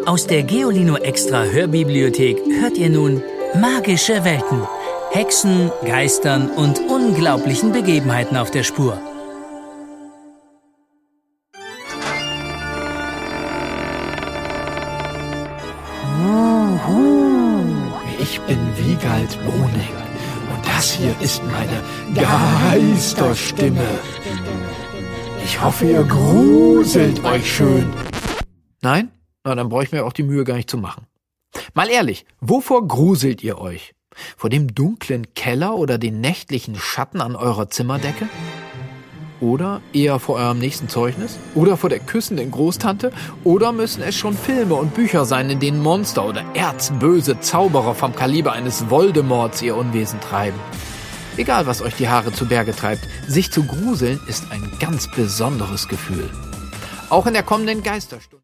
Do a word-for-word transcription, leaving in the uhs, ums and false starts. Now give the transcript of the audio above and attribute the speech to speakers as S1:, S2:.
S1: Aus der Geolino Extra Hörbibliothek hört ihr nun Magische Welten, Hexen, Geistern und unglaublichen Begebenheiten auf der Spur.
S2: Ich bin Wiegald Boning und das hier ist meine Geisterstimme. Ich hoffe, ihr gruselt euch schön. Nein? Na, dann brauche ich mir auch die Mühe gar nicht zu machen. Mal ehrlich, wovor gruselt ihr euch? Vor dem dunklen Keller oder den nächtlichen Schatten an eurer Zimmerdecke? Oder eher vor eurem nächsten Zeugnis? Oder vor der küssenden Großtante? Oder müssen es schon Filme und Bücher sein, in denen Monster oder erzböse Zauberer vom Kaliber eines Voldemorts ihr Unwesen treiben? Egal, was euch die Haare zu Berge treibt, sich zu gruseln ist ein ganz besonderes Gefühl. Auch in der kommenden Geisterstunde.